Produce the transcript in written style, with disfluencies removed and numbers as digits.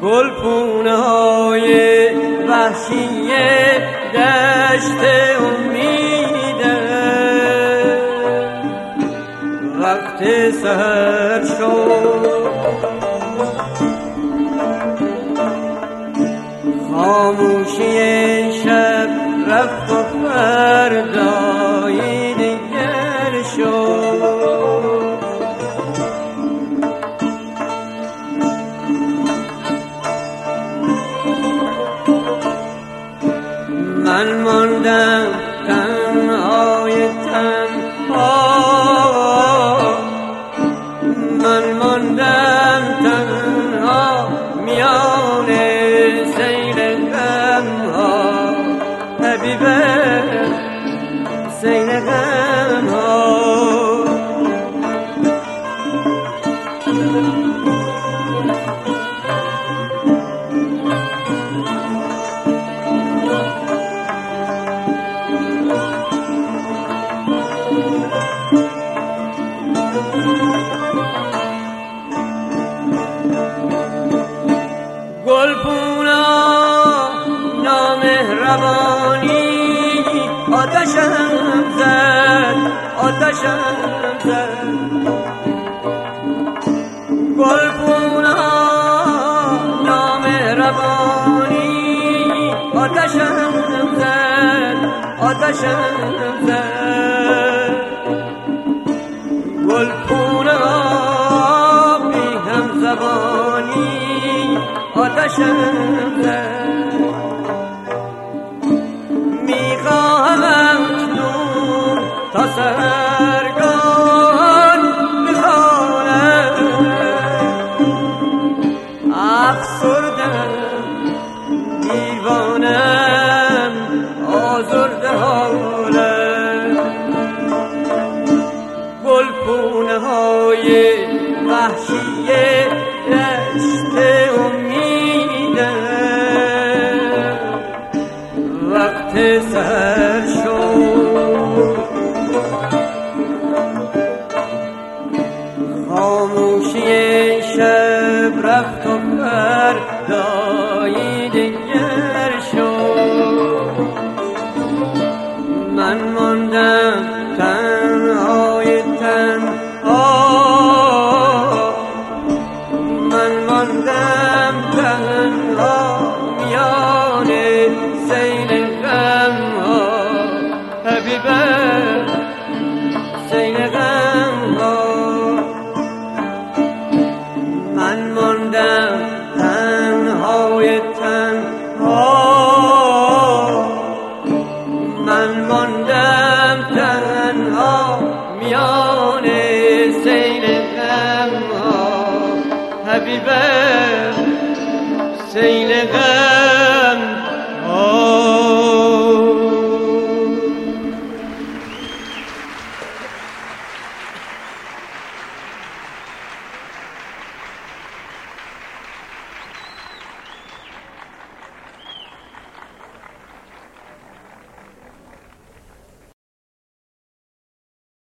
گلپونه‌های وحشی دشت امیده وقت سحر شد خاموشی شب رفت و فردای دیگر شد من ماندم تنهای تنها من ماندم تنها میان سیل غمها حبیبه سیل غمها گلپونا نامهربانی آتشم زد گلپونا نامهربانی آتشم زد گلپونا بی هم زبانی آتشم زد میخواهم اکنون تا سحرگاه بخوانم افسردم دیوانم آزرده حالم گلپونه های وحشی دشت امیده وقت سحر شد خاموشی شب رفت و فردای دیگر شد من ماندم تنهای تنها من ماندم تنها میان سیل غمها حبیبه سیل غمها من ماندم تنهای تنها من ماندم تنها میان سیل غمها حبیبه سیل غمها